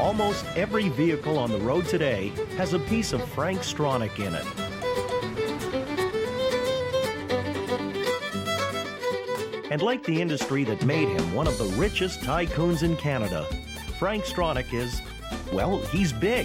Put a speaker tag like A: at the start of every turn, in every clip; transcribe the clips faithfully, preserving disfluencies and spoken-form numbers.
A: Almost every vehicle on the road today has a piece of Frank Stronach in it. And like the industry that made him one of the richest tycoons in Canada, Frank Stronach is, well, he's big.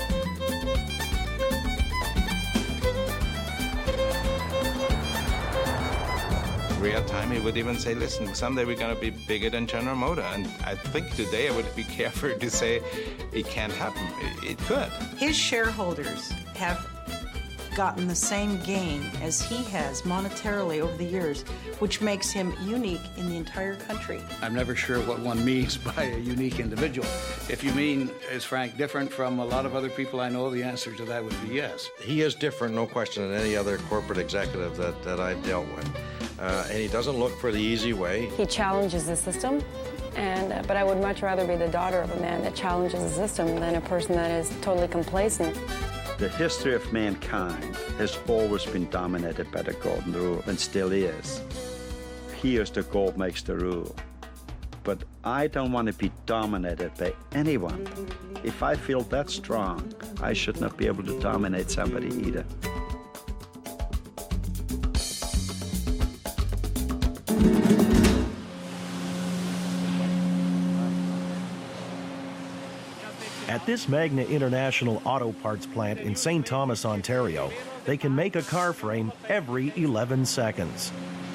B: Real time, he would even say, listen, someday we're going to be bigger than General Motors. And I think today I would be careful to say it can't happen. It, it could.
C: His shareholders have gotten the same gain as he has monetarily over the years, which makes him unique in the entire country.
D: I'm never sure what one means by a unique individual. If you mean, is Frank different from a lot of other people I know, the answer to that would be yes.
E: He is different, no question, than any other corporate executive that, that I've dealt with. Uh, and he doesn't look for the easy way.
F: He challenges the system, and uh, but I would much rather be the daughter of a man that challenges the system than a person that is totally complacent.
G: The history of mankind has always been dominated by the golden rule, and still is. Here's the gold makes the rule. But I don't want to be dominated by anyone. If I feel that strong, I should not be able to dominate somebody either.
A: At this Magna International Auto Parts plant in Saint Thomas, Ontario, they can make a car frame every eleven seconds.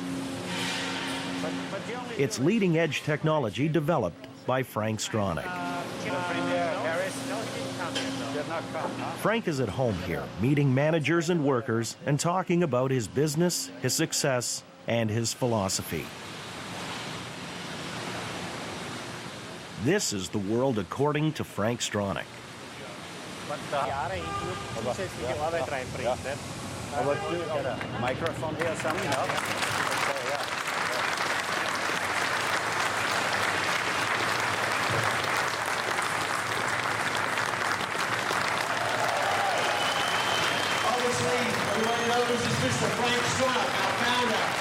A: It's leading-edge technology developed by Frank Stronach. Frank is at home here, meeting managers and workers and talking about his business, his success, and his philosophy. This is the world according to Frank Stronach.
G: Microphone here, something else?
H: Obviously, everybody knows this is Mister Frank Stronach, our founder.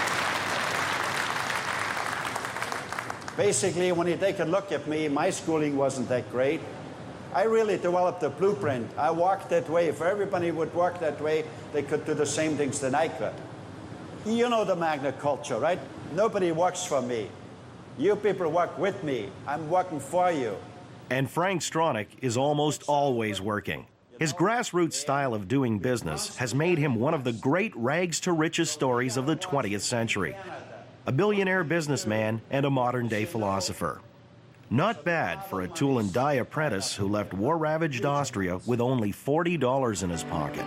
G: Basically, when you take a look at me, my schooling wasn't that great. I really developed a blueprint. I walked that way. If everybody would walk that way, they could do the same things that I could. You know the Magna culture, right? Nobody works for me. You people work with me. I'm working for you.
A: And Frank Stronach is almost always working. His grassroots style of doing business has made him one of the great rags-to-riches stories of the twentieth century. A billionaire businessman and a modern-day philosopher. Not bad for a tool and die apprentice who left war-ravaged Austria with only forty dollars in his pocket.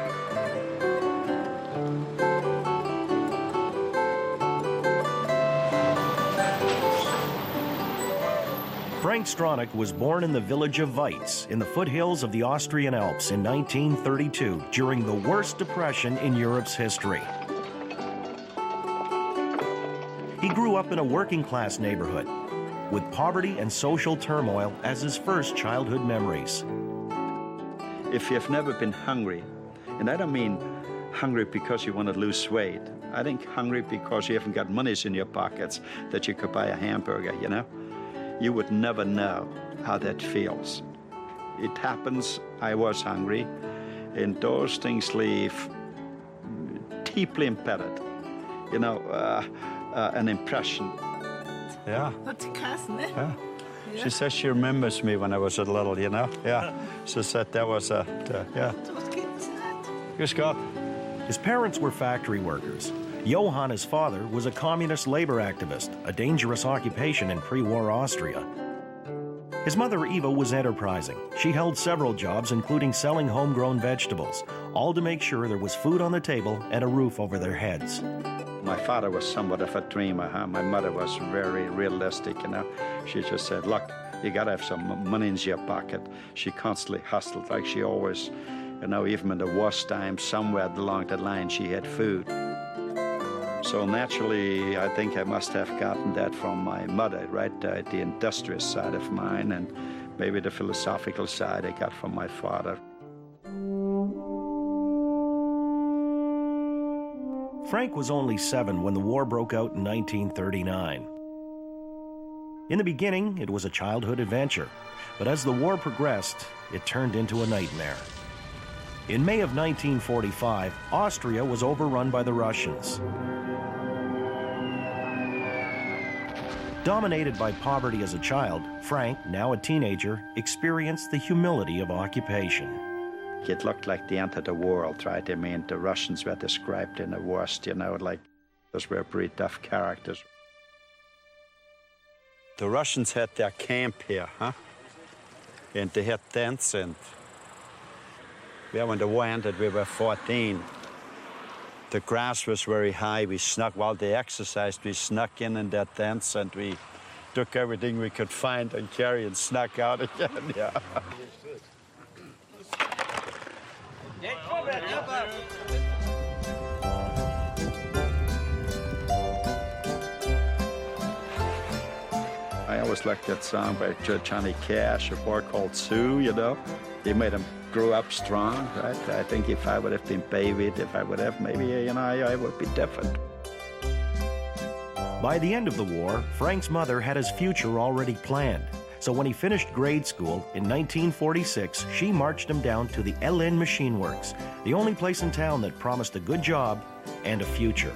A: Frank Stronach was born in the village of Weiz in the foothills of the Austrian Alps in nineteen thirty-two during the worst depression in Europe's history. He grew up in a working-class neighborhood with poverty and social turmoil as his first childhood memories.
G: If you've never been hungry, and I don't mean hungry because you want to lose weight, I think hungry because you haven't got monies in your pockets that you could buy a hamburger, you know? You would never know how that feels. It happens, I was hungry, and those things leave deeply embedded, you know, uh, uh, an impression. Yeah. Yeah. She says she remembers me when I was a little, you know? Yeah. She said that was a, uh, yeah. Grüß Gott.
A: His parents were factory workers. Johann, his father, was a communist labor activist, a dangerous occupation in pre-war Austria. His mother, Eva, was enterprising. She held several jobs, including selling homegrown vegetables, all to make sure there was food on the table and a roof over their heads.
G: My father was somewhat of a dreamer, huh? My mother was very realistic, you know. She just said, look, you gotta have some money in your pocket. She constantly hustled, like she always, you know, even in the worst times, somewhere along the line, she had food. So naturally, I think I must have gotten that from my mother, right? Uh, the industrious side of mine, and maybe the philosophical side I got from my father.
A: Frank was only seven when the war broke out in nineteen thirty-nine. In the beginning, it was a childhood adventure, but as the war progressed, it turned into a nightmare. In May of nineteen forty-five, Austria was overrun by the Russians. Dominated by poverty as a child, Frank, now a teenager, experienced the humility of occupation.
G: It looked like the end of the world, right? I mean, the Russians were described in the worst, you know, like those were pretty tough characters. The Russians had their camp here, huh? And they had tents, and yeah, when the war ended, we were fourteen. The grass was very high. We snuck, while they exercised, we snuck in in their tents, and we took everything we could find and carry and snuck out again, yeah. I always liked that song by Johnny Cash, A Boy Called Sue, you know. He made him grow up strong, right? I think if I would have been babied, if I would have, maybe, you know, I, I would be different.
A: By the end of the war, Frank's mother had his future already planned. So when he finished grade school in nineteen forty-six, she marched him down to the Elin Machine Works, the only place in town that promised a good job and a future.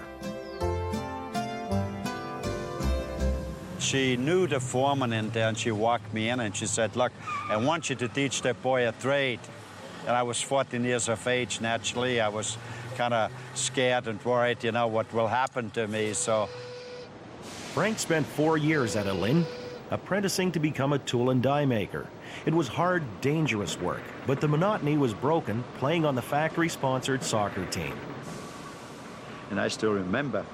G: She knew the foreman in there, and she walked me in, and she said, look, I want you to teach that boy a trade. And I was fourteen years of age, naturally. I was kind of scared and worried, you know, what will happen to me, so.
A: Frank spent four years at Elin, apprenticing to become a tool and die maker. It was hard, dangerous work, but the monotony was broken playing on the factory-sponsored soccer team.
G: And I still remember,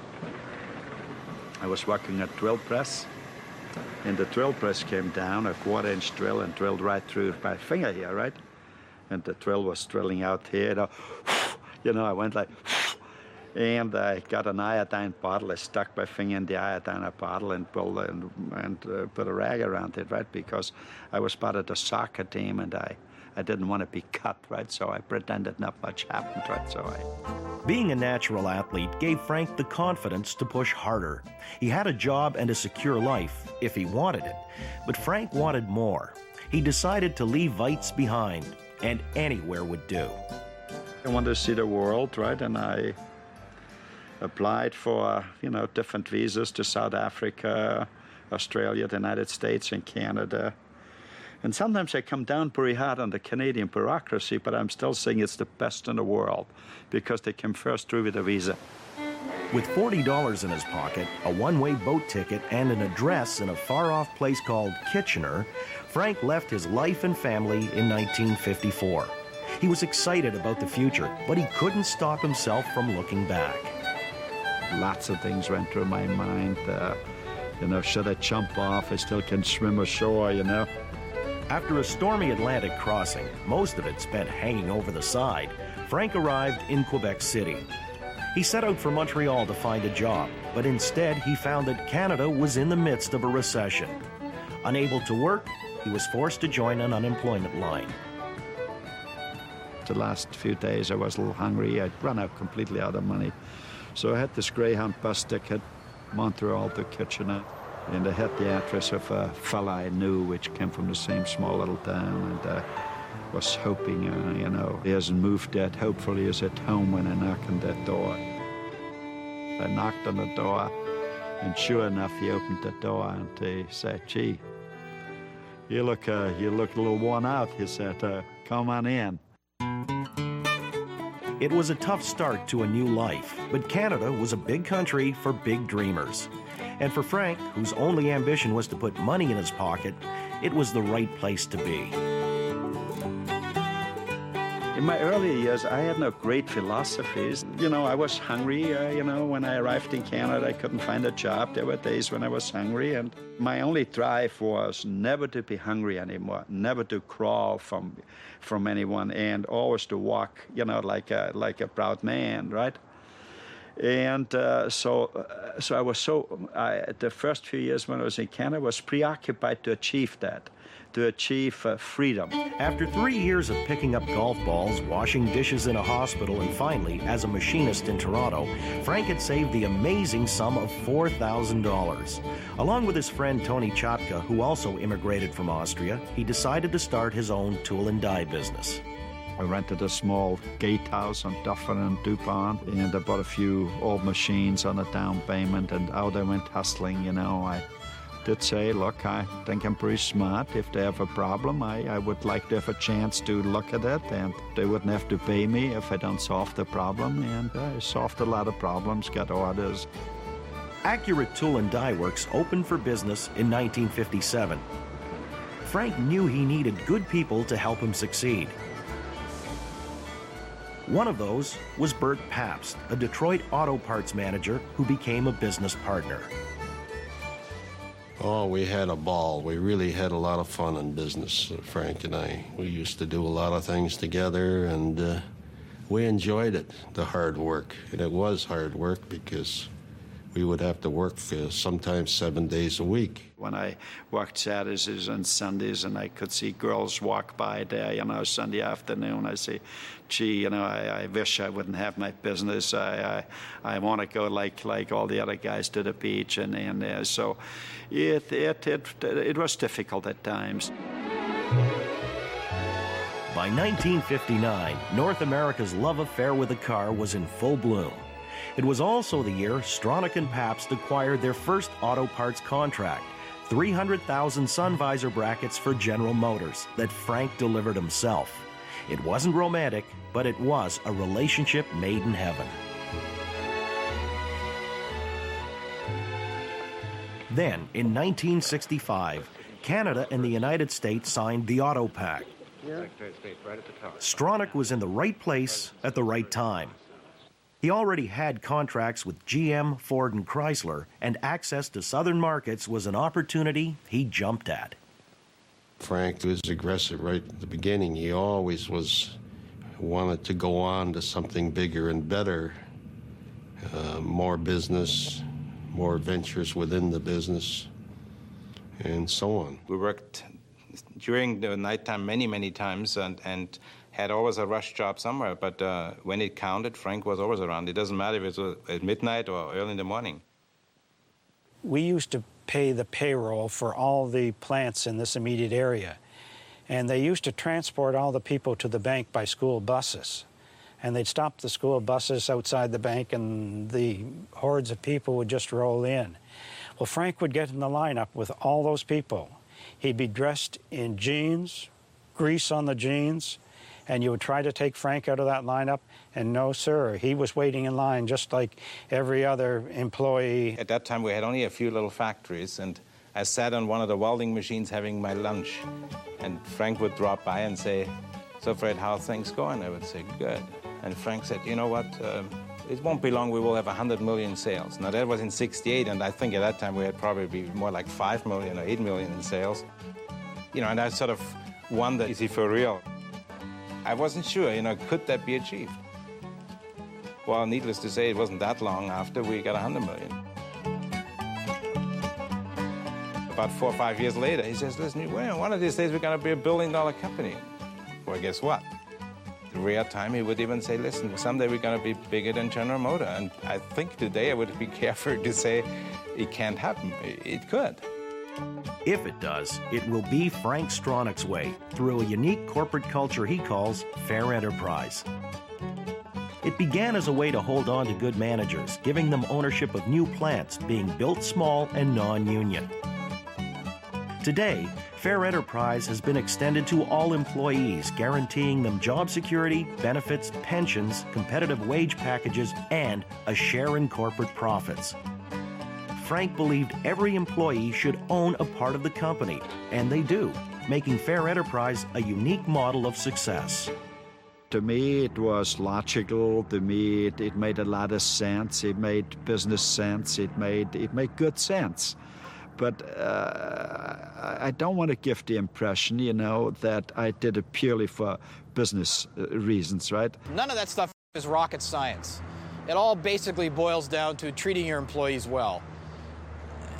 G: I was working at drill press, and the drill press came down, a quarter-inch drill, and drilled right through my finger here, right? And the drill was drilling out here, you know, you know I went like, and I got an iodine bottle. I stuck my finger in the iodine bottle and, pulled, and, and uh, put a rag around it, right? Because I was part of the soccer team, and I, I didn't want to be cut, right? So I pretended not much happened, right? So I...
A: Being a natural athlete gave Frank the confidence to push harder. He had a job and a secure life, if he wanted it. But Frank wanted more. He decided to leave Weitz behind, and anywhere would do.
G: I wanted to see the world, right? And I applied for, you know, different visas to South Africa, Australia, the United States, and Canada. And sometimes I come down pretty hard on the Canadian bureaucracy, but I'm still saying it's the best in the world because they came first through with a visa.
A: With forty dollars in his pocket, a one-way boat ticket, and an address in a far-off place called Kitchener, Frank left his life and family in nineteen fifty-four. He was excited about the future, but he couldn't stop himself from looking back.
G: Lots of things went through my mind. Uh, you know, should I jump off? I still can swim ashore, you know.
A: After a stormy Atlantic crossing, most of it spent hanging over the side, Frank arrived in Quebec City. He set out for Montreal to find a job, but instead he found that Canada was in the midst of a recession. Unable to work, he was forced to join an unemployment line.
G: The last few days I was a little hungry. I'd run out completely out of money. So I had this Greyhound bus ticket, Montreal to Kitchener. And I had the address of a fella I knew, which came from the same small little town, and uh, was hoping, uh, you know, he hasn't moved yet. Hopefully he's at home when I knock on that door. I knocked on the door, and sure enough, he opened the door, and he said, gee, you look, uh, you look a little worn out. He said, uh, come on in.
A: It was a tough start to a new life, but Canada was a big country for big dreamers. And for Frank, whose only ambition was to put money in his pocket, it was the right place to be.
G: In my early years, I had no great philosophies. You know, I was hungry. Uh, you know, when I arrived in Canada, I couldn't find a job. There were days when I was hungry, and my only drive was never to be hungry anymore, never to crawl from, from anyone, and always to walk, you know, like a, like a proud man, right? And uh, so, uh, so I was so, I, the first few years when I was in Canada, I was preoccupied to achieve that, to achieve uh, freedom.
A: After three years of picking up golf balls, washing dishes in a hospital, and finally as a machinist in Toronto, Frank had saved the amazing sum of four thousand dollars. Along with his friend Tony Chapka, who also immigrated from Austria, he decided to start his own tool and die business.
G: I rented a small gatehouse on Dufferin and Dupont, and I bought a few old machines on a down payment, and out I went hustling, you know. I did say, look, I think I'm pretty smart. If they have a problem, I, I would like to have a chance to look at it, and they wouldn't have to pay me if I don't solve the problem, and I solved a lot of problems, got orders.
A: Accurate Tool and Die Works opened for business in nineteen fifty-seven. Frank knew he needed good people to help him succeed. One of those was Bert Pabst, a Detroit auto parts manager who became a business partner.
I: Oh, we had a ball. We really had a lot of fun in business, Frank and I. We used to do a lot of things together, and uh, we enjoyed it, the hard work. And it was hard work because we would have to work uh, sometimes seven days a week.
G: When I worked Saturdays and Sundays and I could see girls walk by there, you know, Sunday afternoon, I say, gee, you know, I, I wish I wouldn't have my business. I I, I want to go like like all the other guys to the beach, and, and uh, so it, it, it, it was difficult at times.
A: By nineteen fifty-nine, North America's love affair with a car was in full bloom. It was also the year Stronach and Pabst acquired their first auto parts contract, three hundred thousand sun visor brackets for General Motors that Frank delivered himself. It wasn't romantic, but it was a relationship made in heaven. Then, in nineteen sixty-five, Canada and the United States signed the Auto Pact. Stronach was in the right place at the right time. He already had contracts with G M, Ford, and Chrysler, and access to southern markets was an opportunity he jumped at.
I: Frank was aggressive right at the beginning. He always was wanted to go on to something bigger and better, uh, more business, more ventures within the business, and so on.
B: We worked during the nighttime many, many times, and, and had always a rush job somewhere, but uh, when it counted, Frank was always around. It doesn't matter if it was at midnight or early in the morning.
J: We used to pay the payroll for all the plants in this immediate area, and they used to transport all the people to the bank by school buses. And they'd stop the school buses outside the bank, and the hordes of people would just roll in. Well, Frank would get in the lineup with all those people. He'd be dressed in jeans, grease on the jeans, and you would try to take Frank out of that lineup, and no, sir, he was waiting in line just like every other employee.
B: At that time, we had only a few little factories, and I sat on one of the welding machines having my lunch, and Frank would drop by and say, "So, Fred, how are things going?" I would say, "Good." And Frank said, "You know what? Um, it won't be long, we will have one hundred million sales." Now, that was in sixty-eight, and I think at that time we had probably be more like five million or eight million in sales. You know, and I sort of wondered, is he for real? I wasn't sure, you know, could that be achieved? Well, needless to say, it wasn't that long after we got one hundred million. About four or five years later, he says, "Listen, well, one of these days we're going to be a billion dollar company." Well, guess what? The rare time he would even say, "Listen, someday we're going to be bigger than General Motors." And I think today I would be careful to say it can't happen. It could.
A: If it does, it will be Frank Stronach's way, through a unique corporate culture he calls fair enterprise. It began as a way to hold on to good managers, giving them ownership of new plants being built small and non-union. Today, fair enterprise has been extended to all employees, guaranteeing them job security, benefits, pensions, competitive wage packages, and a share in corporate profits. Frank believed every employee should own a part of the company, and they do, making fair enterprise a unique model of success.
G: To me, it was logical. To me, it, it made a lot of sense. It made business sense. It made it made good sense. But uh, I don't want to give the impression, you know, that I did it purely for business reasons, right?
K: None of that stuff is rocket science. It all basically boils down to treating your employees well.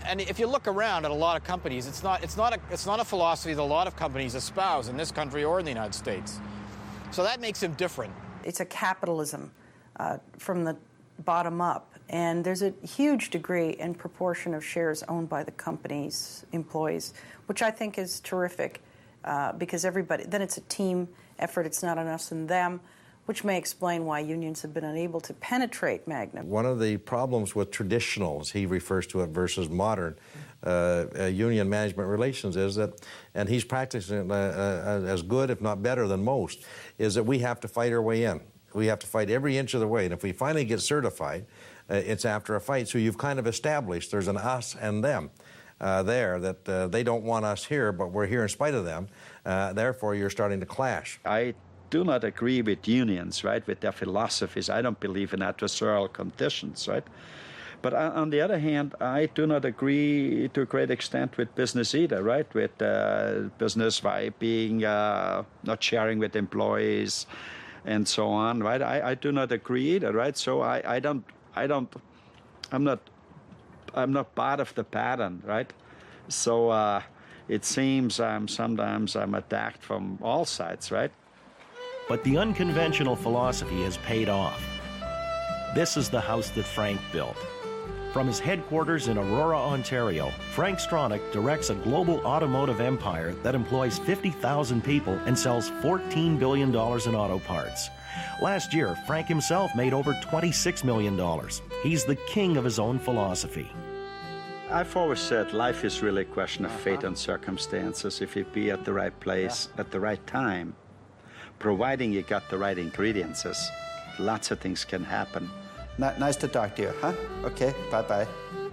K: and if you look around at a lot of companies, it's not, it's not, a, it's not a philosophy that a lot of companies espouse in this country or in the United States. So that makes him different.
C: It's a capitalism uh, from the bottom up, and there's a huge degree and proportion of shares owned by the company's employees, which I think is terrific uh, because everybody, then it's a team effort, it's not on us and them, which may explain why unions have been unable to penetrate Magna.
E: One of the problems with traditional, as he refers to it, versus modern uh, uh, union management relations is that, and he's practicing uh, uh, as good, if not better than most, is that we have to fight our way in. We have to fight every inch of the way. And if we finally get certified, uh, it's after a fight. So you've kind of established there's an us and them uh, there, that uh, they don't want us here, but we're here in spite of them. Uh, therefore, you're starting to clash.
G: I do not agree with unions, right, with their philosophies. I don't believe in adversarial conditions, right? But on the other hand, I do not agree to a great extent with business either, right? With uh, business by being uh, not sharing with employees and so on, right? I, I do not agree either, right? So I, I don't, I don't, I'm not, I'm not part of the pattern, right? So uh, it seems I'm sometimes I'm attacked from all sides, right?
A: But the unconventional philosophy has paid off. This is the house that Frank built. From his headquarters in Aurora, Ontario, Frank Stronach directs a global automotive empire that employs fifty thousand people and sells fourteen billion dollars in auto parts. Last year, Frank himself made over twenty-six million dollars. He's the king of his own philosophy.
G: I've always said life is really a question of fate and circumstances. If you be at the right place at the right time, providing you got the right ingredients, lots of things can happen.
L: Nice to talk to you, huh? Okay, bye-bye.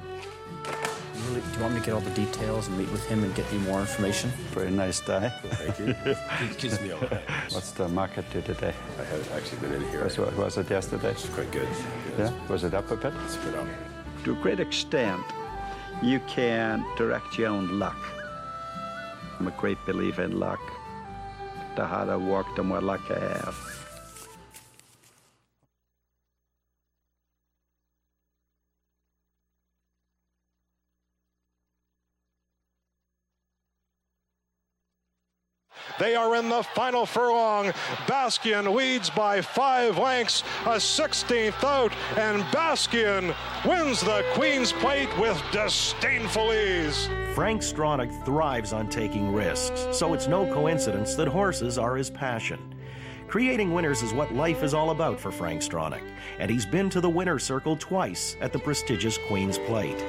M: Really, do you want me to get all the details and meet with him and get you more information?
L: Very nice day.
N: Thank you. It gives me all that.
L: What's the market do today?
N: I haven't actually been in here.
L: Was, was it yesterday?
N: It's quite good.
L: Yeah? Was it up a bit?
N: It's a bit up.
G: To a great extent, you can direct your own luck. I'm a great believer in luck. The harder I work, the more luck I have.
O: They are in the final furlong. Baskian leads by five lengths, a sixteenth out, and Baskian wins the Queen's Plate with disdainful ease.
A: Frank Stronach thrives on taking risks, so it's no coincidence that horses are his passion. Creating winners is what life is all about for Frank Stronach, and he's been to the winner's circle twice at the prestigious Queen's Plate.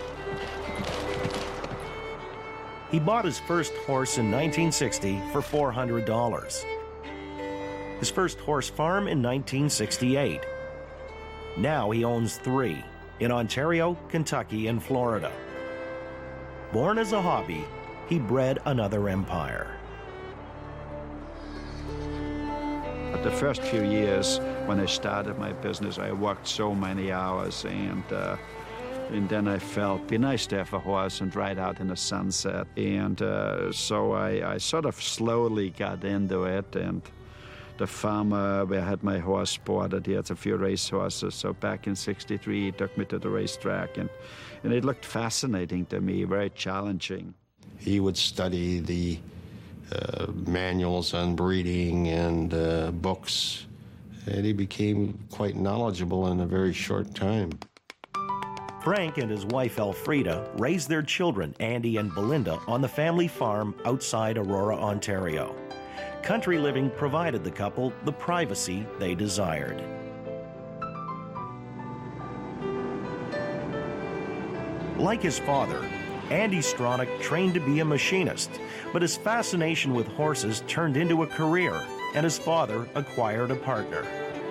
A: He bought his first horse in nineteen sixty for four hundred dollars. His first horse farm in nineteen sixty-eight. Now he owns three in Ontario, Kentucky, and Florida. Born as a hobby, he bred another empire.
G: The first few years when I started my business, I worked so many hours, and uh, And then I felt, be nice to have a horse and ride out in the sunset. And uh, so I, I sort of slowly got into it. And the farmer where I had my horse sported, he had a few race horses. So back in sixty-three, he took me to the racetrack. And, and it looked fascinating to me, very challenging.
I: He would study the uh, manuals on breeding and uh, books. And he became quite knowledgeable in a very short time.
A: Frank and his wife Elfrida raised their children, Andy and Belinda, on the family farm outside Aurora, Ontario. Country living provided the couple the privacy they desired. Like his father, Andy Stronach trained to be a machinist, but his fascination with horses turned into a career, and his father acquired a partner.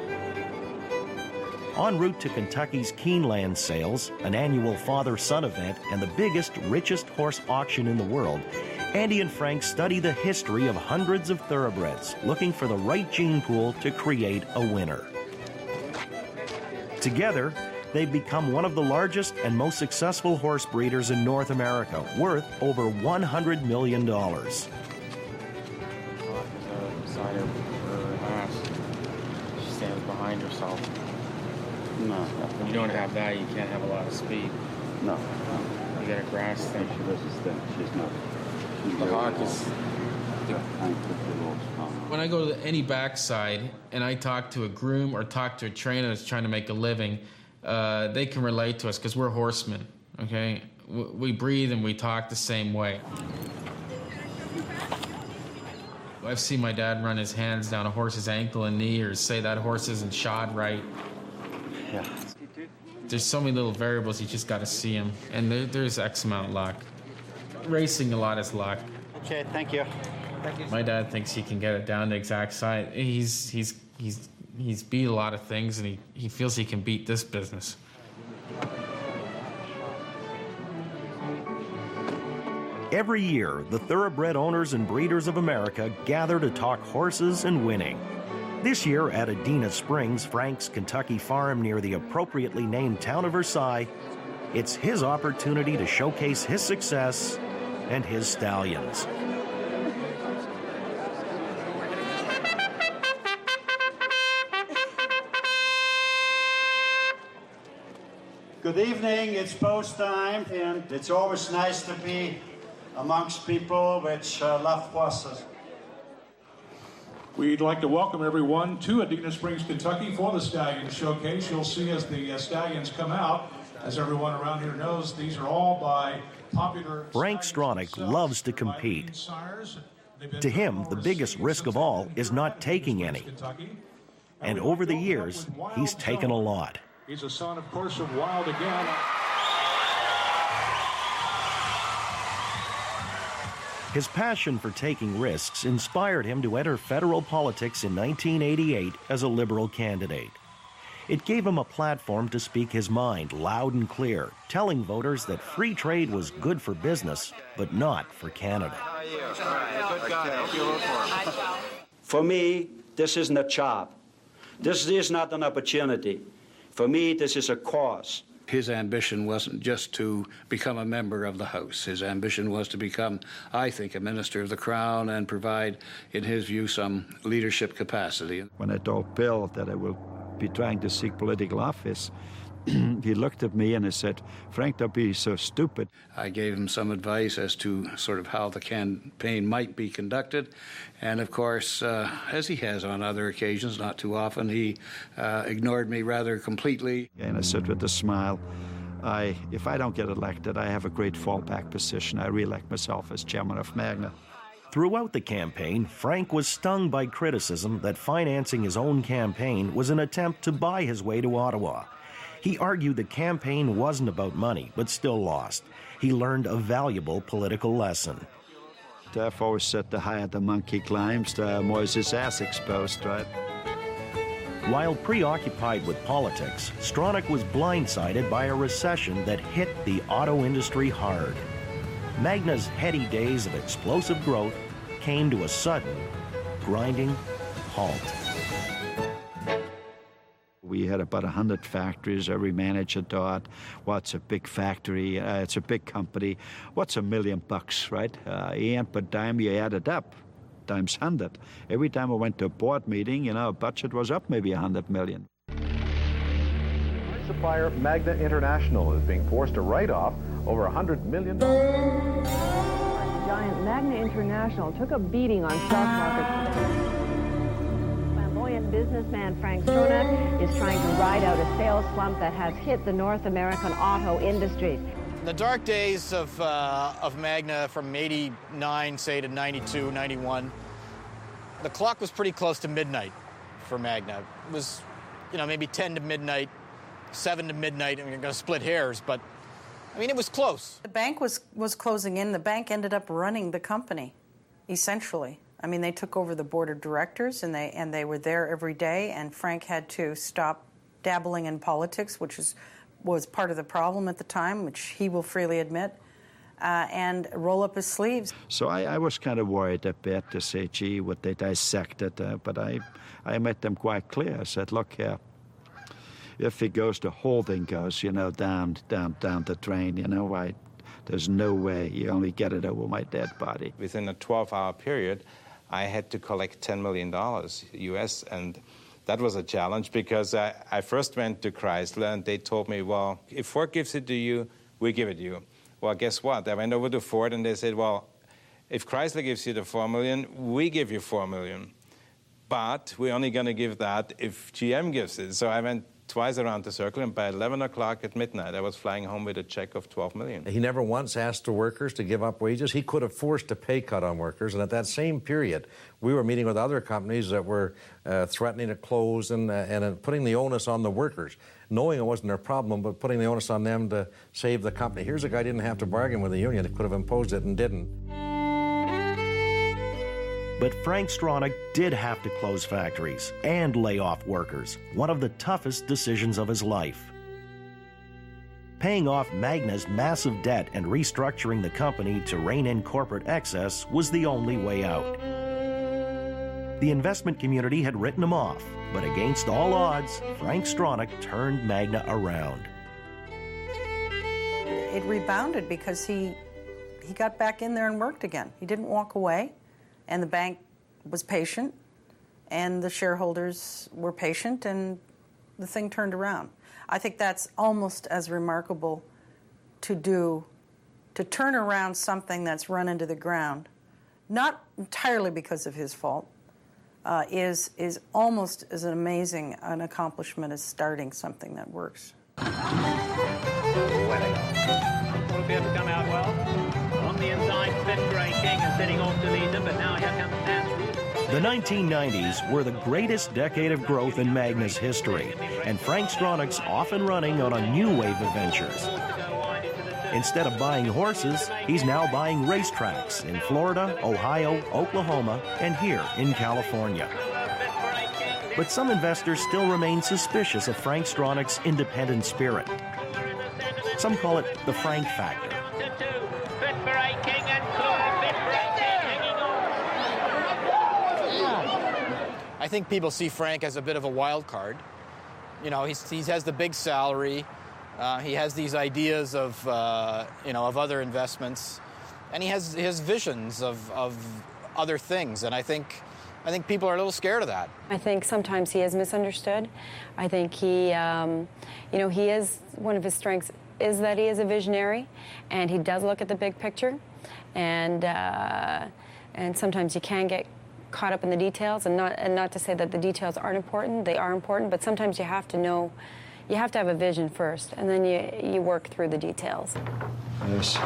A: En route to Kentucky's Keeneland sales, an annual father-son event and the biggest, richest horse auction in the world, Andy and Frank study the history of hundreds of thoroughbreds, looking for the right gene pool to create a winner. Together, they've become one of the largest and most successful horse breeders in North America, worth over one hundred million dollars.
P: She stands behind herself.
L: No.
P: When you don't have that, you can't have a lot of speed.
L: No.
P: to get a grass thing.
L: She does this thing. She's not. She's
P: The
L: very
P: hawk
L: small.
P: is...
L: Yeah, thank you, Lord.
Q: When I go to any backside and I talk to a groom or talk to a trainer that's trying to make a living, uh, they can relate to us because we're horsemen, okay? W- we breathe and we talk the same way. I've seen my dad run his hands down a horse's ankle and knee or say that horse isn't shod right.
L: Yeah.
Q: There's so many little variables, you just got to see them. And there, there's X amount of luck. Racing a lot is luck.
L: Okay, thank you. Thank you.
Q: My dad thinks he can get it down to exact size. He's he's he's he's beat a lot of things, and he, he feels he can beat this business.
A: Every year, the Thoroughbred Owners and Breeders of America gather to talk horses and winning. This year at Adena Springs, Frank's Kentucky farm near the appropriately named town of Versailles, it's his opportunity to showcase his success and his stallions.
R: Good evening, it's post time, and it's always nice to be amongst people which uh, love horses.
S: We'd like to welcome everyone to Adena Springs, Kentucky for the Stallion Showcase. You'll see as the uh, stallions come out, as everyone around here knows, these are all by popular...
A: Frank Stronach loves to compete. To him, the biggest risk of all is not taking any. And over the years, he's taken a lot.
S: He's a son, of course, of Wild again.
A: His passion for taking risks inspired him to enter federal politics in nineteen eighty-eight as a Liberal candidate. It gave him a platform to speak his mind loud and clear, telling voters that free trade was good for business, but not for Canada.
R: For me, this isn't a job. This is not an opportunity. For me, this is a cause.
D: His ambition wasn't just to become a member of the House. His ambition was to become, I think, a minister of the Crown and provide, in his view, some leadership capacity.
L: When I told Bill that I will be trying to seek political office, he looked at me and he said, Frank, don't be so stupid.
D: I gave him some advice as to sort of how the campaign might be conducted. And of course, uh, as he has on other occasions, not too often, he uh, ignored me rather completely.
L: And I said with a smile, I, if I don't get elected, I have a great fallback position. I re-elect myself as chairman of Magna.
A: Throughout the campaign, Frank was stung by criticism that financing his own campaign was an attempt to buy his way to Ottawa. He argued the campaign wasn't about money, but still lost. He learned a valuable political lesson.
L: I've always said the higher the monkey climbs, the more is his ass exposed, right?
A: While preoccupied with politics, Stronach was blindsided by a recession that hit the auto industry hard. Magna's heady days of explosive growth came to a sudden, grinding halt.
L: We had about one hundred factories. Every manager thought, what's a big factory? Uh, it's a big company. What's a million bucks, right? Uh, and per dime you add it up, times one hundred. Every time I went to a board meeting, you know, budget was up maybe one hundred million.
T: Supplier Magna International is being forced to write off over one hundred million dollars.
U: Giant Magna International took a beating on stock markets today. Flamboyant businessman Frank Stronach is trying to ride out a sales slump that has hit the North American auto industries.
K: In the dark days of, uh, of Magna from eighty-nine, say, to ninety-two, ninety-one, the clock was pretty close to midnight for Magna. It was, you know, maybe ten to midnight, seven to midnight. I mean, you're going to split hairs, but, I mean, it was close.
C: The bank was, was closing in. The bank ended up running the company, essentially. I mean, they took over the board of directors, and they and they were there every day, and Frank had to stop dabbling in politics, which is, was part of the problem at the time, which he will freely admit, uh, and roll up his sleeves.
L: So I, I was kind of worried a bit to say, gee, would they dissect it? Uh, but I, I made them quite clear. I said, look here, if it goes, the whole thing goes, you know, down, down, down the drain, you know, I, there's no way you only get it over my dead body.
B: Within a twelve-hour period, I had to collect ten million dollars U S, and that was a challenge because I, I first went to Chrysler, and they told me, well, if Ford gives it to you, we give it to you. Well, guess what? I went over to Ford and they said, well, if Chrysler gives you the four million, we give you four million. But we're only going to give that if G M gives it. So I went twice around the circle, and by eleven o'clock at midnight, I was flying home with a check of twelve million.
E: He never once asked the workers to give up wages. He could have forced a pay cut on workers, and at that same period, we were meeting with other companies that were uh, threatening to close and, uh, and uh, putting the onus on the workers, knowing it wasn't their problem, but putting the onus on them to save the company. Here's a guy who didn't have to bargain with the union. He could have imposed it and didn't.
A: But Frank Stronach did have to close factories and lay off workers, one of the toughest decisions of his life. Paying off Magna's massive debt and restructuring the company to rein in corporate excess was the only way out. The investment community had written him off, but against all odds, Frank Stronach turned Magna around.
C: It rebounded because he, he got back in there and worked again. He didn't walk away. And the bank was patient, and the shareholders were patient, and the thing turned around. I think that's almost as remarkable to do, to turn around something that's run into the ground, not entirely because of his fault, uh, is, is almost as amazing an accomplishment as starting something that works.
F: Will be able to come out well. On the inside, Fit Gray King is sitting off to lead them, but now here comes Nance Reed.
A: The nineteen nineties were the greatest decade of growth in Magna's history, and Frank Stronach's off and running on a new wave of ventures. Instead of buying horses, he's now buying racetracks in Florida, Ohio, Oklahoma, and here in California. But some investors still remain suspicious of Frank Stronach's independent spirit. Some call it the Frank factor.
K: I think people see Frank as a bit of a wild card. You know, he's, he has the big salary. Uh, he has these ideas of, uh, you know, of other investments, and he has his visions of, of other things. And I think, I think people are a little scared of that.
V: I think sometimes he is misunderstood. I think he, um, you know, he is, one of his strengths is that he is a visionary, and he does look at the big picture. And uh, and sometimes you can get caught up in the details, and not and not to say that the details aren't important. They are important, but sometimes you have to know, you have to have a vision first, and then you you work through the details.
W: Yes.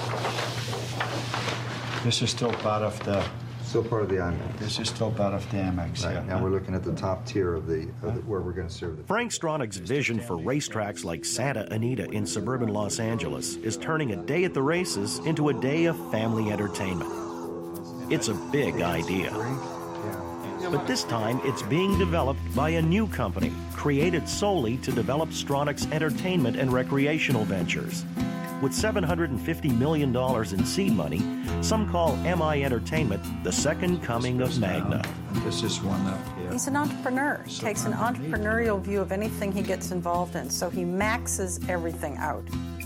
W: This is still part of the.
X: Still part of the IMAX.
W: This is still part of the IMAX.
X: Right.
W: Yeah.
X: Now we're looking at the top tier of the, of the where we're going to serve the.
A: Frank Stronach's vision for racetracks like Santa Anita in suburban Los Angeles is turning a day at the races into a day of family entertainment. It's a big idea. But this time, it's being developed by a new company, created solely to develop Stronach's entertainment and recreational ventures. With seven hundred fifty million dollars in seed money, some call M I Entertainment the second coming of Magna.
W: This is one up here.
C: He's an entrepreneur. He takes an entrepreneurial view of anything he gets involved in, so he maxes everything out.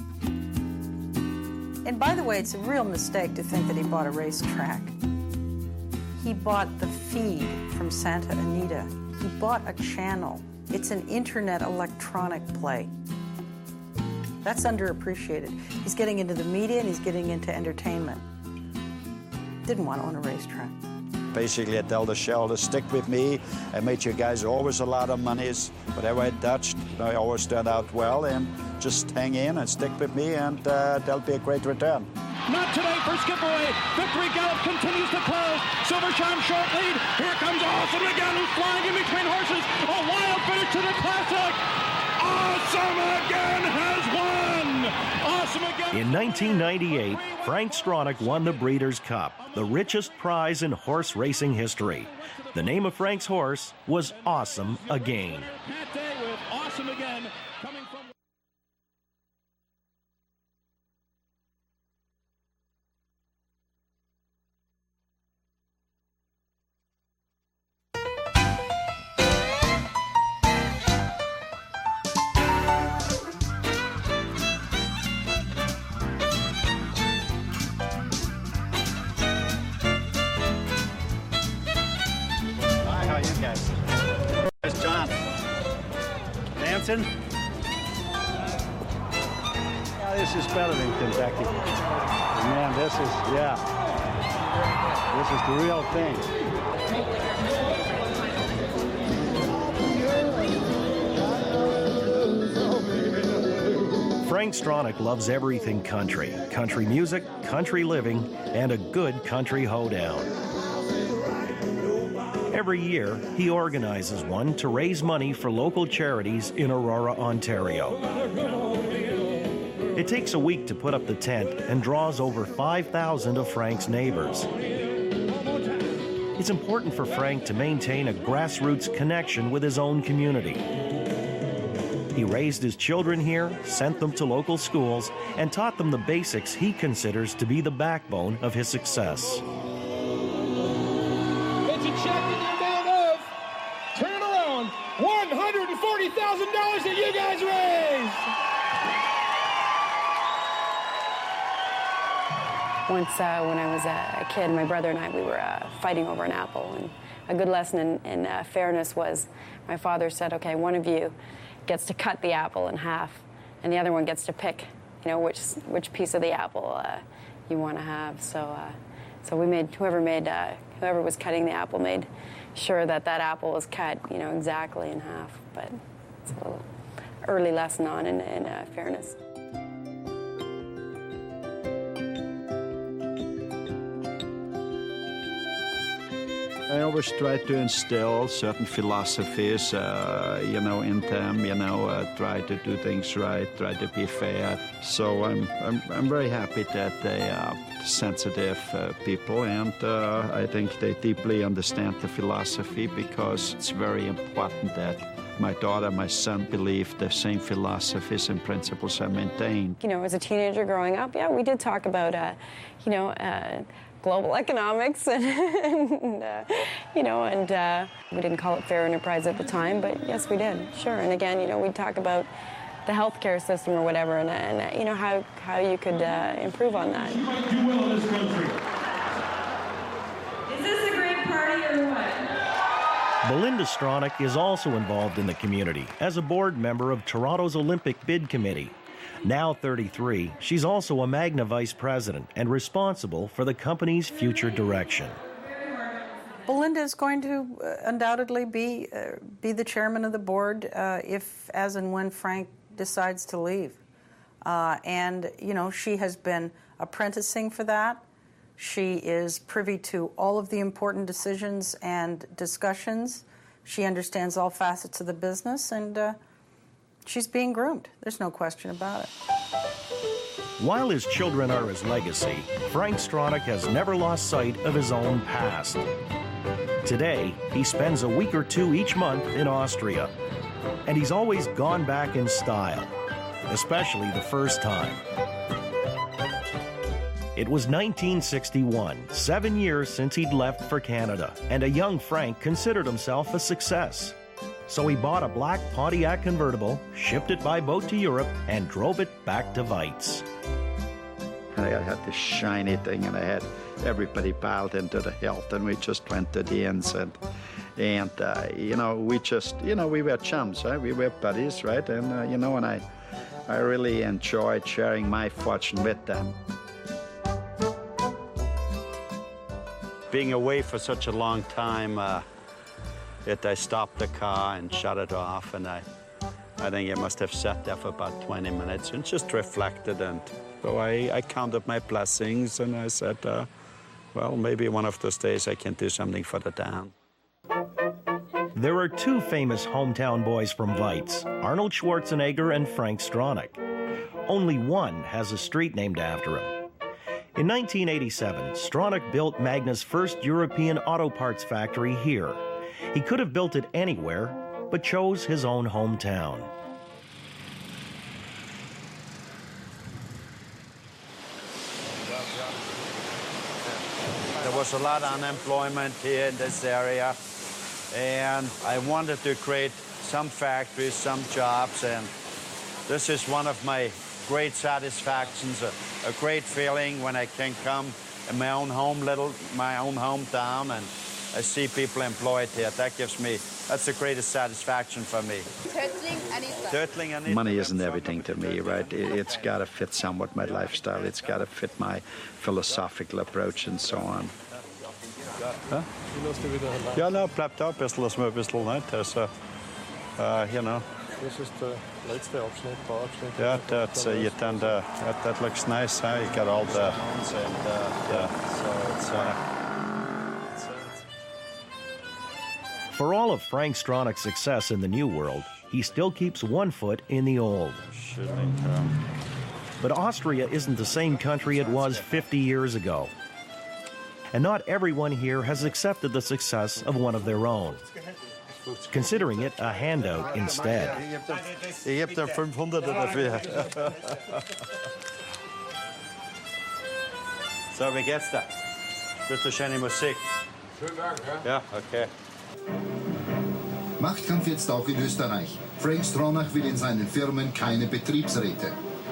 C: And by the way, it's a real mistake to think that he bought a racetrack. He bought the feed from Santa Anita. He bought a channel. It's an internet electronic play. That's underappreciated. He's getting into the media and he's getting into entertainment. Didn't want to own a racetrack.
L: Basically, I tell the shareholders, stick with me. I made you guys always a lot of monies. Whatever I touched, I always turned out well. And just hang in and stick with me, and uh, there'll be a great return.
F: Not today for Skipaway. Victory Gallop continues to close. Silvershine short lead. Here comes Awesome again, who's flying in between horses. A wild finish to the Classic. Awesome again has won. Awesome again.
A: In nineteen ninety-eight, Frank Stronach won the Breeders' Cup, the richest prize in horse racing history. The name of Frank's horse was Awesome Again.
F: That day with Awesome Again coming from.
W: this is better than Kentucky. Man, this is, yeah. This is the real thing.
A: Frank Stronach loves everything country. Country music, country living, and a good country hoedown. Every year, he organizes one to raise money for local charities in Aurora, Ontario. It takes a week to put up the tent and draws over five thousand of Frank's neighbors. It's important for Frank to maintain a grassroots connection with his own community. He raised his children here, sent them to local schools, and taught them the basics he considers to be the backbone of his success.
F: It's a check in the amount of, turn around, one hundred forty thousand dollars that you guys raised.
V: Once uh, when I was a kid, my brother and I, we were uh, fighting over an apple. And a good lesson in, in uh, fairness was my father said, okay, one of you gets to cut the apple in half, and the other one gets to pick, you know, which which piece of the apple uh, you want to have. So, uh, so we made whoever made uh, whoever was cutting the apple made sure that that apple was cut, you know, exactly in half. But it's a little early lesson on in, in uh, fairness.
L: I always try to instill certain philosophies, uh, you know, in them, you know, uh, try to do things right, try to be fair. So I'm, I'm, I'm very happy that they are sensitive uh, people, and uh, I think they deeply understand the philosophy, because it's very important that my daughter, my son believe the same philosophies and principles I maintain.
V: You know, as a teenager growing up, yeah, we did talk about, uh, you know, uh, global economics, and, and uh, you know, and uh, we didn't call it fair enterprise at the time, but yes, we did, sure. And again, you know, we'd talk about the healthcare system or whatever, and, and you know, how, how you could uh, improve on that.
F: Do well in this country.
H: Is this a great party or what?
A: Belinda Stronach is also involved in the community as a board member of Toronto's Olympic Bid Committee. Now thirty-three, she's also a Magna vice president and responsible for the company's future direction.
C: Belinda is going to uh, undoubtedly be uh, be the chairman of the board uh, if, as and when Frank decides to leave. Uh, and, you know, she has been apprenticing for that. She is privy to all of the important decisions and discussions. She understands all facets of the business, and uh, she's being groomed. There's no question about it.
A: While his children are his legacy, Frank Stronach has never lost sight of his own past. Today, he spends a week or two each month in Austria, and he's always gone back in style, especially the first time. It was nineteen sixty-one, seven years since he'd left for Canada, and a young Frank considered himself a success. So he bought a black Pontiac convertible, shipped it by boat to Europe, and drove it back to Weitz.
L: And I had this shiny thing, and I had everybody piled into the hilt, and we just went to the ends, and, and uh, you know, we just, you know, we were chums, right? We were buddies, right? And, uh, you know, and I, I really enjoyed sharing my fortune with them. Being away for such a long time, uh, it, I stopped the car and shut it off, and I, I think I must have sat there for about twenty minutes and just reflected. And so I, I counted my blessings, and I said, uh, well, maybe one of those days I can do something for the town.
A: There are two famous hometown boys from Weitz, Arnold Schwarzenegger and Frank Stronach. Only one has a street named after him. In nineteen eighty-seven, Stronach built Magna's first European auto parts factory here. He could have built it anywhere, but chose his own hometown.
L: There was a lot of unemployment here in this area, and I wanted to create some factories, some jobs, and this is one of my great satisfactions, a, a great feeling when I can come in my own home, little, my own hometown, and I see people employed here. That gives me
J: That's the greatest satisfaction for me. Tödling Anita.
W: Money isn't everything to me, right? It's got to fit somewhat my lifestyle. It's got to fit my philosophical approach and so on.
G: Huh? Ja, nu plappt jag bisschen små bisschen nicht, so, uh, you know.
M: Das ist der letzte Abschnitt, Bauabschnitt.
G: Yeah, that's uh, you tend to, that, that looks nice, huh? You got all the, and, uh, yeah, so it's, uh,
A: For all of Frank Stronach's success in the new world, he still keeps one foot in the old. But Austria isn't the same country it was fifty years ago. And not everyone here has accepted the success of one of their own, considering it a handout instead.
G: Ich gebe dir fünfhundert dafür. So, wie geht's da? Bitte schöne Musik.
M: Schönen Dank,
G: ja? Ja, okay.
N: Machtkampf jetzt auch in Österreich. Frank Stronach will in seinen Firmen keine Betriebsräte.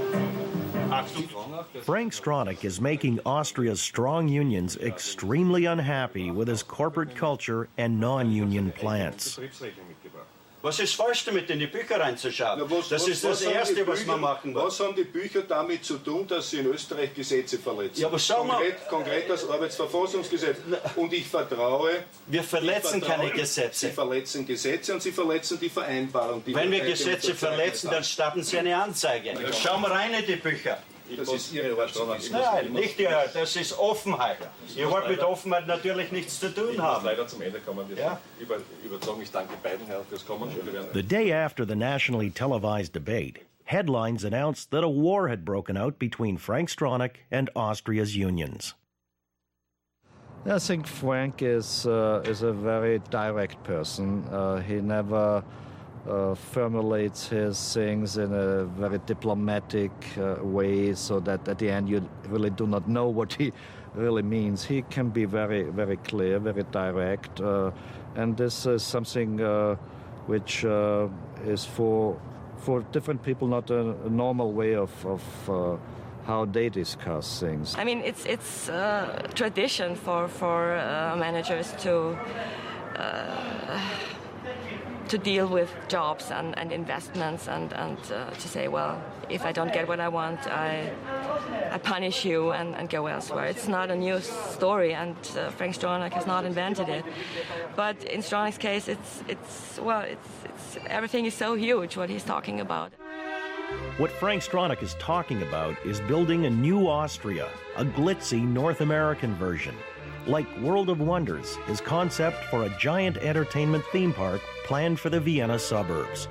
A: Frank Stronach is making Austria's strong unions extremely unhappy with his corporate culture and non-union plants.
R: Was ist falsch damit, in die Bücher reinzuschauen?
O: Na, was,
R: das
O: was,
R: ist das
O: was
R: Erste,
O: Bücher,
R: was wir machen wollen.
O: Was haben die Bücher damit zu tun, dass sie in Österreich Gesetze verletzen?
R: Ja, aber schau mal.
O: Konkret, konkret das Arbeitsverfassungsgesetz. Und ich vertraue...
R: Wir verletzen
O: ich vertraue,
R: keine Gesetze.
O: Sie verletzen Gesetze und sie verletzen die Vereinbarung. Die
R: Wenn wir
O: wir
R: Gesetze verletzen, dann starten sie eine Anzeige. Ja. Schau mal rein in die Bücher.
O: Das ist Ihre Art.
R: Nein, nicht Ihre Art, das ist Offenheit. Ihr wollt mit Offenheit natürlich nichts zu tun haben.
M: Leider zum Ende kommen. Wir
R: ja.
M: über, überzogen. Ich danke beiden Herren fürs Kommen.
A: The day after the nationally televised debate, headlines announced that a war had broken out between Frank Stronach and Austria's unions.
L: I think Frank is uh, is a very direct person. Uh, he never uh, formulates his things in a very diplomatic uh, way, so that at the end you really do not know what he really means. He can be very, very clear, very direct, uh, and this is something uh, which uh, is for for different people not a, a normal way of. of uh, how they discuss things.
Y: I mean, it's it's uh, tradition for for uh, managers to uh, to deal with jobs and, and investments and and uh, to say, well, if I don't get what I want, I I punish you and, and go elsewhere. It's not a new story, and uh, Frank Stronach has not invented it. But in Stronach's case, it's it's well, it's it's everything is so huge what he's talking about.
A: What Frank Stronach is talking about is building a new Austria, a glitzy North American version. Like World of Wonders, his concept for a giant entertainment theme park planned for the Vienna suburbs.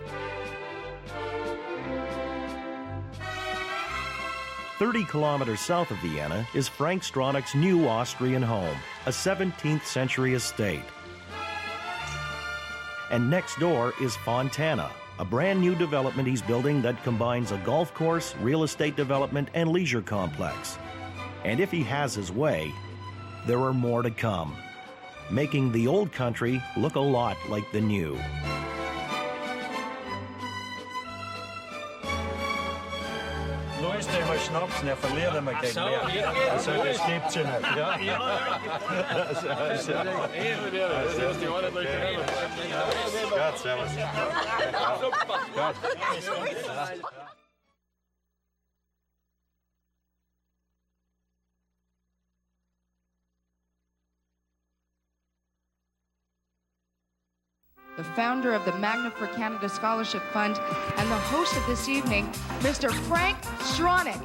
A: thirty kilometers south of Vienna is Frank Stronach's new Austrian home, a seventeenth century estate. And next door is Fontana, a brand new development he's building that combines a golf course, real estate development, and leisure complex. And if he has his way, there are more to come, making the old country look a lot like the new.
R: Louis, der mal Schnaps, der verliert immer gegen mehr. Also das gibt's ja nicht. Ja, ja. Also, also. Gott, servus. Gott.
Z: the founder of the Magna for Canada Scholarship Fund, and the host of this evening, Mister Frank Stronach.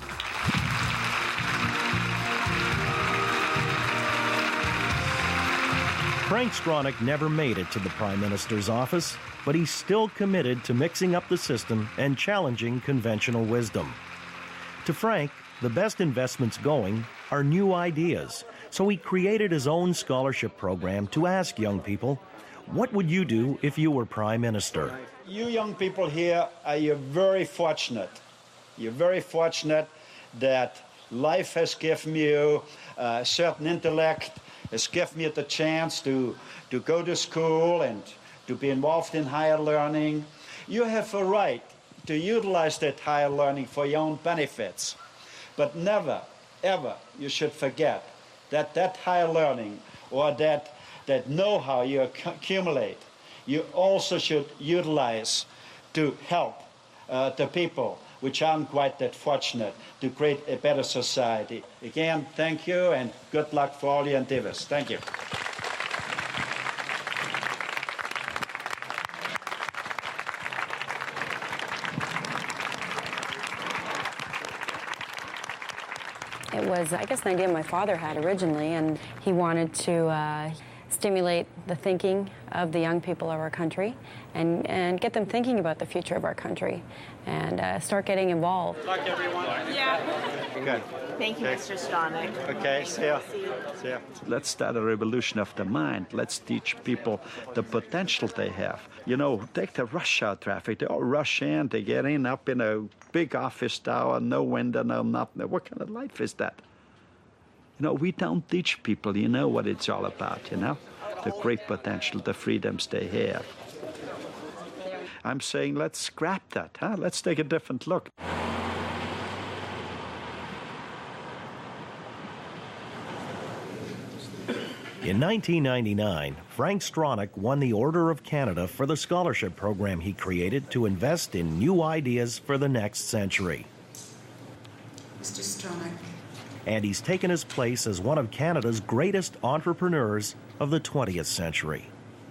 A: Frank Stronach never made it to the Prime Minister's office, but he's still committed to mixing up the system and challenging conventional wisdom. To Frank, the best investments going are new ideas, so he created his own scholarship program to ask young people, what would you do if you were Prime Minister?
R: You young people here, are you very fortunate. You're very fortunate that life has given you a certain intellect, has given you the chance to, to go to school and to be involved in higher learning. You have a right to utilize that higher learning for your own benefits. But never, ever, you should forget that that higher learning or that, that know-how you accumulate you also should utilize to help uh, the people which aren't quite that fortunate to create a better society. Again, thank you and good luck for all your endeavors. Thank you.
V: It was, I guess, an idea my father had originally, and he wanted to uh, stimulate the thinking of the young people of our country and, and get them thinking about the future of our country and uh, start getting involved.
R: Good luck, everyone.
D: Yeah.
R: Good.
D: Thank you,
R: Okay.
D: Mister Stronach.
R: Okay, see ya. See ya.
L: Let's start a revolution of the mind. Let's teach people the potential they have. You know, take the rush hour traffic. They all rush in, they get in up in a big office tower, no window, no nothing. What kind of life is that? You know, we don't teach people, you know, what it's all about, you know? The great potential, the freedoms they have. I'm saying let's scrap that, huh? Let's take a different look.
A: In nineteen ninety-nine, Frank Stronach won the Order of Canada for the scholarship program he created to invest in new ideas for the next century.
I: Mister Stronach.
A: And he's taken his place as one of Canada's greatest entrepreneurs of the twentieth century.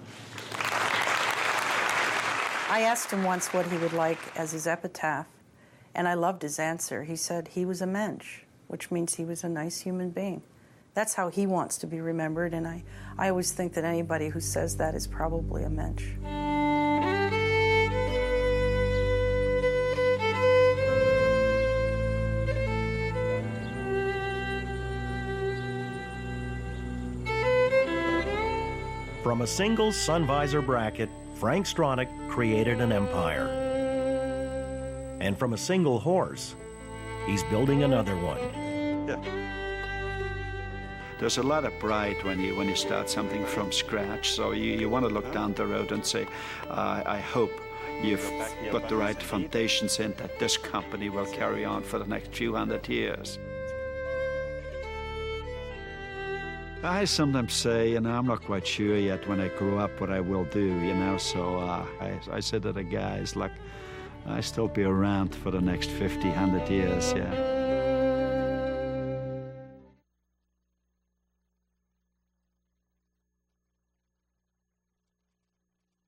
C: I asked him once what he would like as his epitaph, and I loved his answer. He said he was a mensch, which means he was a nice human being. That's how he wants to be remembered, and I, I always think that anybody who says that is probably a mensch.
A: From a single sun visor bracket, Frank Stronach created an empire. And from a single horse, he's building another one.
L: Yeah. There's a lot of pride when you when you start something from scratch. So you, you want to look down the road and say, uh, I hope you've put the right foundations in that this company will carry on for the next few hundred years. I sometimes say, you know, I'm not quite sure yet when I grow up what I will do, you know, so uh, I, I say to the guys, like, I still be around for the next fifty, one hundred years, yeah.